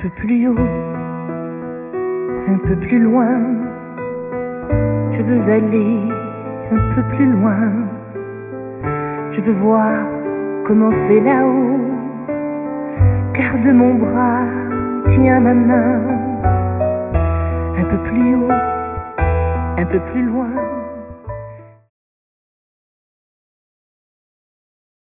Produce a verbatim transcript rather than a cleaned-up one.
peu plus haut, un peu plus loin. Je veux aller un peu plus loin. Je veux voir comment c'est là-haut. Garde mon bras, tiens ma main. Un peu plus haut, un peu plus loin.